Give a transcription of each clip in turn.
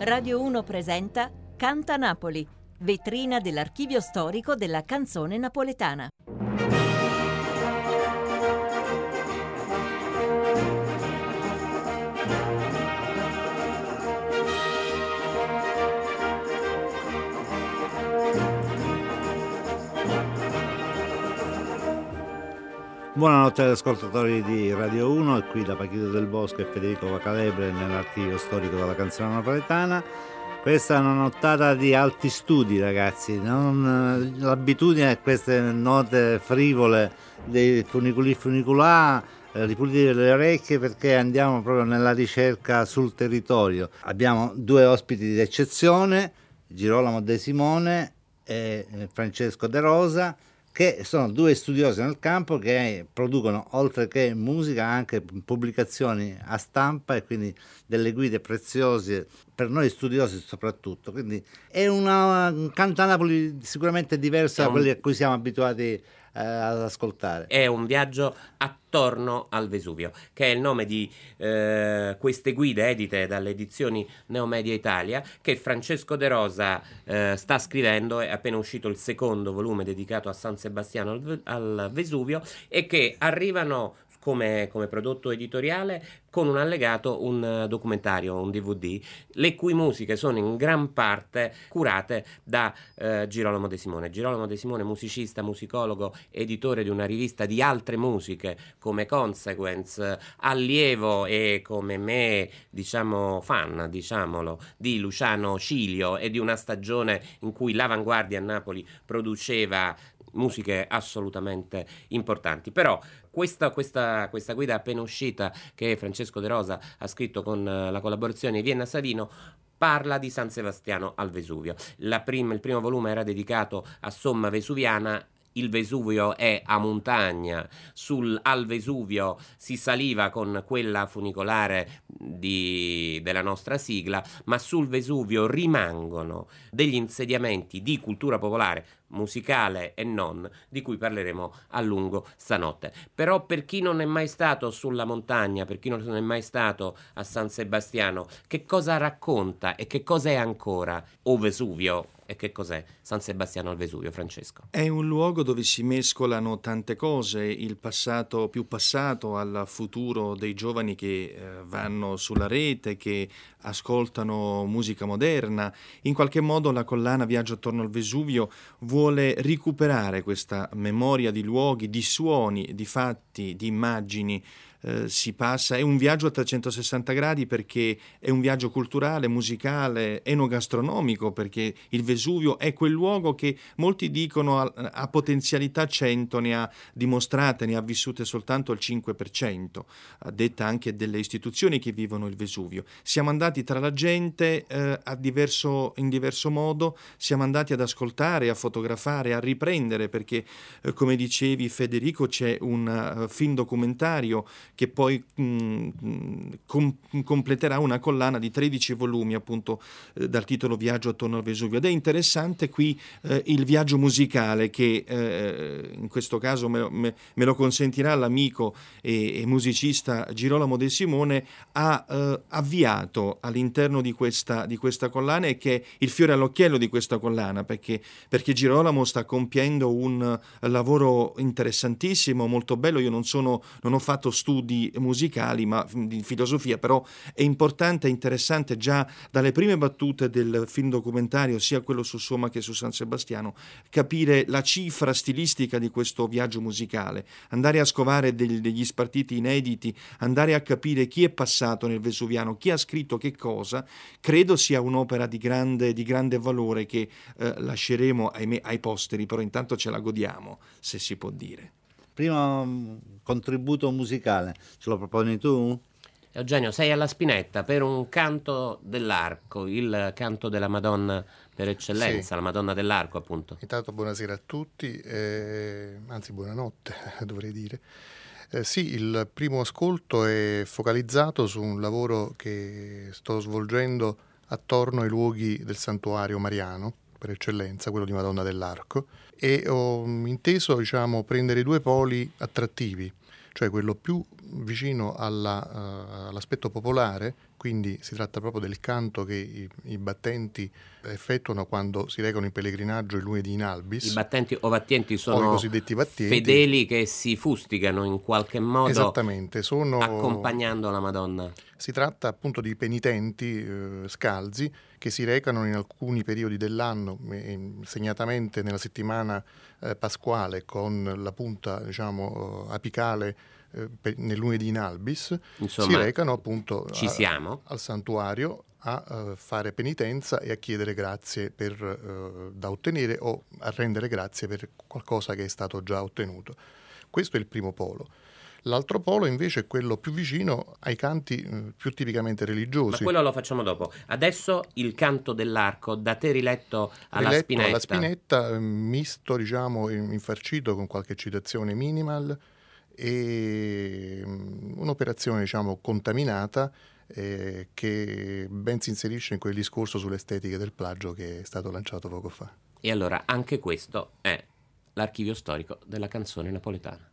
Radio 1 presenta Canta Napoli, vetrina dell'archivio storico della canzone napoletana. Buonanotte agli ascoltatori di Radio 1, e qui da Pachito del Bosco e Federico Vacalebre nell'archivio storico della canzone napoletana. Questa è una nottata di alti studi, ragazzi, l'abitudine è queste note frivole dei funiculi funicolà, ripulire le orecchie, perché andiamo proprio nella ricerca sul territorio. Abbiamo due ospiti d'eccezione, Girolamo De Simone e Francesco De Rosa, che sono due studiosi nel campo che producono, oltre che musica, anche pubblicazioni a stampa e quindi delle guide preziose per noi studiosi soprattutto. Quindi è un Canta Napoli sicuramente diverso da quelli a cui siamo abituati ad ascoltare. È un viaggio attorno al Vesuvio, che è il nome di queste guide edite dalle edizioni Neomedia Italia, che Francesco De Rosa sta scrivendo. È appena uscito il secondo volume dedicato a San Sebastiano al Vesuvio, e che arrivano come prodotto editoriale con un allegato, un documentario, un DVD, le cui musiche sono in gran parte curate da Girolamo De Simone. Girolamo De Simone, musicista, musicologo, editore di una rivista di altre musiche come Consequence, allievo e come me, fan, di Luciano Cilio e di una stagione in cui l'Avanguardia a Napoli produceva musiche assolutamente importanti. Però questa guida appena uscita, che Francesco De Rosa ha scritto con la collaborazione di Vienna Savino, parla di San Sebastiano al Vesuvio. Il primo volume era dedicato a Somma Vesuviana. Il Vesuvio è a montagna, al Vesuvio si saliva con quella funicolare della nostra sigla, ma sul Vesuvio rimangono degli insediamenti di cultura popolare, musicale e non, di cui parleremo a lungo stanotte. Però per chi non è mai stato sulla montagna, per chi non è mai stato a San Sebastiano, che cosa racconta e che cosa è ancora o Vesuvio? E che cos'è San Sebastiano al Vesuvio, Francesco? È un luogo dove si mescolano tante cose, il passato più passato al futuro dei giovani che vanno sulla rete, che ascoltano musica moderna. In qualche modo la collana Viaggio attorno al Vesuvio vuole recuperare questa memoria di luoghi, di suoni, di fatti, di immagini. Si passa, è un viaggio a 360 gradi perché è un viaggio culturale, musicale, enogastronomico, perché il Vesuvio è quel luogo che molti dicono ha potenzialità 100, ne ha dimostrate, ne ha vissute soltanto il 5%, detta anche delle istituzioni che vivono il Vesuvio. Siamo andati tra la gente in diverso modo, siamo andati ad ascoltare, a fotografare, a riprendere, perché come dicevi Federico, c'è un film documentario che poi completerà una collana di 13 volumi, appunto dal titolo Viaggio attorno al Vesuvio. Ed è interessante qui il viaggio musicale che in questo caso me lo consentirà l'amico e musicista Girolamo De Simone, ha avviato all'interno di questa collana, e che è il fiore all'occhiello di questa collana, perché Girolamo sta compiendo un lavoro interessantissimo, molto bello. Io non ho fatto studi musicali, ma di filosofia, però è importante e interessante già dalle prime battute del film documentario, sia quello su Somma che su San Sebastiano, capire la cifra stilistica di questo viaggio musicale, andare a scovare degli spartiti inediti, andare a capire chi è passato nel Vesuviano, chi ha scritto che cosa. Credo sia un'opera di grande valore che lasceremo ai posteri, però intanto ce la godiamo, se si può dire. Primo contributo musicale, ce lo proponi tu? Eugenio, sei alla spinetta per un canto dell'arco, il canto della Madonna per eccellenza, sì. La Madonna dell'Arco, appunto. Intanto buonasera a tutti, anzi buonanotte dovrei dire. Sì, il primo ascolto è focalizzato su un lavoro che sto svolgendo attorno ai luoghi del santuario mariano per eccellenza, quello di Madonna dell'Arco, e ho inteso, prendere due poli attrattivi, cioè quello più vicino all'aspetto popolare, quindi si tratta proprio del canto che i battenti effettuano quando si recano in pellegrinaggio il lunedì in albis. I battenti o vattienti O i sono cosiddetti vattienti. fedeli che si fustigano in qualche modo, Esattamente, sono accompagnando la Madonna. Si tratta appunto di penitenti scalzi che si recano in alcuni periodi dell'anno, segnatamente nella settimana pasquale con la punta, diciamo, apicale nel lunedì in albis. Insomma, si recano appunto al santuario a fare penitenza e a chiedere grazie da ottenere o a rendere grazie per qualcosa che è stato già ottenuto. Questo è il primo polo. L'altro polo invece è quello più vicino ai canti più tipicamente religiosi. Ma quello lo facciamo dopo. Adesso il canto dell'arco, da te riletto alla spinetta. Alla spinetta, misto, diciamo, infarcito con qualche citazione minimal e un'operazione, diciamo, contaminata che ben si inserisce in quel discorso sull'estetica del plagio che è stato lanciato poco fa. E allora anche questo è l'archivio storico della canzone napoletana.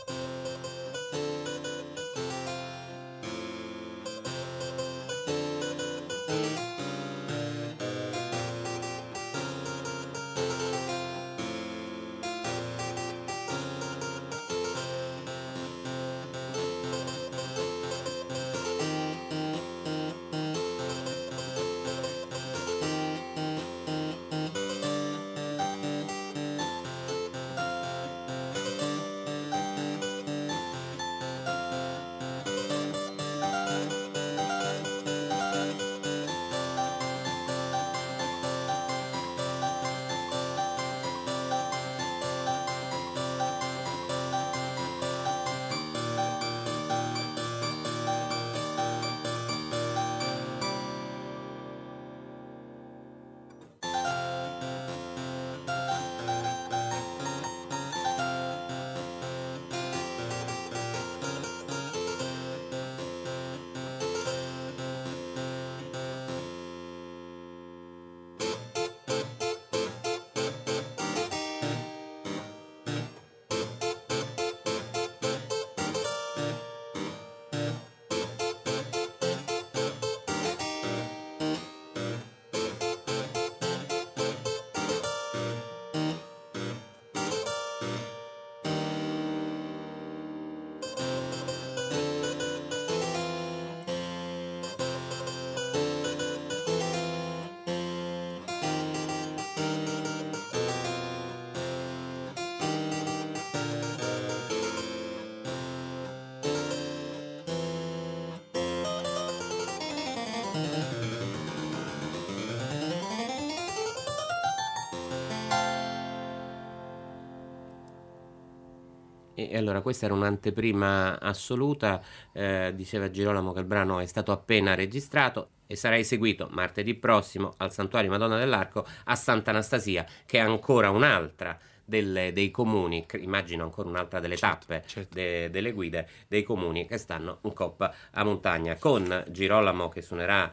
E allora questa era un'anteprima assoluta, diceva Girolamo che il brano è stato appena registrato e sarà eseguito martedì prossimo al Santuario Madonna dell'Arco a Sant'Anastasia, che è ancora un'altra dei comuni, immagino ancora un'altra delle tappe, delle guide dei comuni che stanno in coppa a montagna. Con Girolamo che suonerà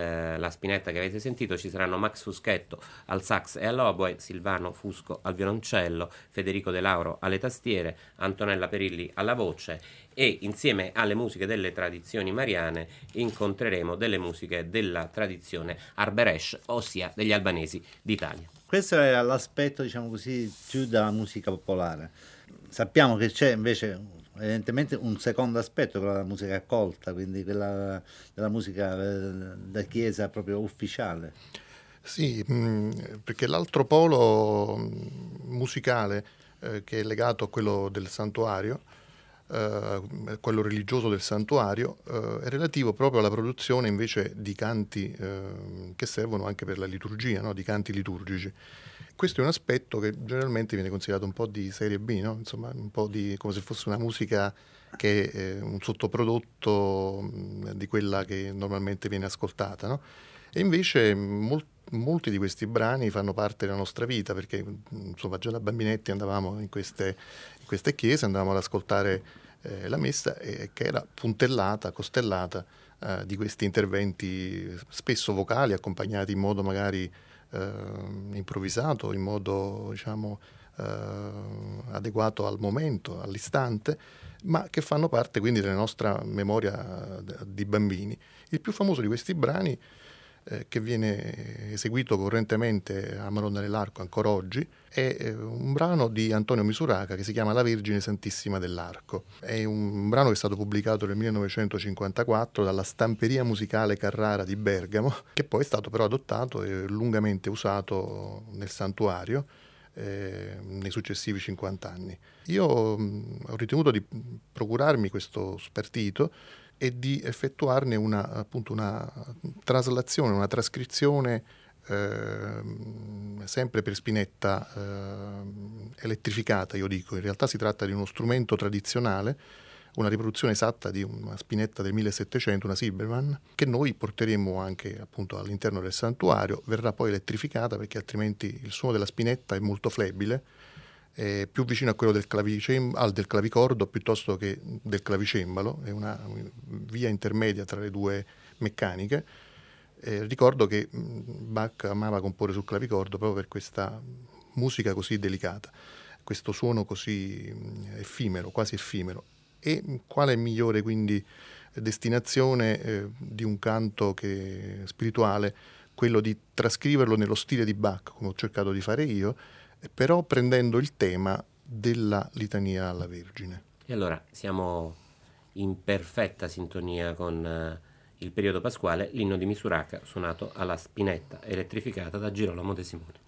la spinetta che avete sentito, ci saranno Max Fuschetto al sax e all'oboe, Silvano Fusco al violoncello, Federico De Lauro alle tastiere, Antonella Perilli alla voce, e insieme alle musiche delle tradizioni mariane incontreremo delle musiche della tradizione Arberesh, ossia degli albanesi d'Italia. Questo è l'aspetto, diciamo così, più della musica popolare. Sappiamo che c'è invece evidentemente un secondo aspetto, quello della musica colta, quindi quella della musica da chiesa proprio ufficiale. Sì, perché l'altro polo musicale che è legato a quello del santuario, quello religioso del santuario, è relativo proprio alla produzione invece di canti che servono anche per la liturgia, no? Di canti liturgici. Questo è un aspetto che generalmente viene considerato un po' di serie B, no? Insomma, un po' come se fosse una musica che è un sottoprodotto di quella che normalmente viene ascoltata, no? E invece molti di questi brani fanno parte della nostra vita, perché insomma già da bambinetti andavamo in queste chiese, andavamo ad ascoltare la messa, che era puntellata, costellata di questi interventi spesso vocali, accompagnati in modo magari improvvisato, in modo, diciamo, adeguato al momento, all'istante, ma che fanno parte quindi della nostra memoria di bambini. Il più famoso di questi brani, che viene eseguito correntemente a Madonna dell'Arco ancora oggi, è un brano di Antonio Misuraca che si chiama La Vergine Santissima dell'Arco. È un brano che è stato pubblicato nel 1954 dalla Stamperia Musicale Carrara di Bergamo, che poi è stato però adottato e lungamente usato nel santuario nei successivi 50 anni. Io ho ritenuto di procurarmi questo spartito e di effettuarne una traslazione, una trascrizione sempre per spinetta elettrificata, io dico. In realtà si tratta di uno strumento tradizionale, una riproduzione esatta di una spinetta del 1700, una Silbermann, che noi porteremo anche appunto all'interno del santuario. Verrà poi elettrificata perché altrimenti il suono della spinetta è molto flebile, è più vicino a quello del clavicordo piuttosto che del clavicembalo, è una via intermedia tra le due meccaniche. Ricordo che Bach amava comporre sul clavicordo proprio per questa musica così delicata, questo suono così effimero, quasi effimero. E quale migliore quindi destinazione di un canto spirituale, quello di trascriverlo nello stile di Bach, come ho cercato di fare io, però prendendo il tema della litania alla Vergine. E allora siamo in perfetta sintonia con il periodo pasquale, l'inno di Misuraca suonato alla spinetta elettrificata da Girolamo De Simone.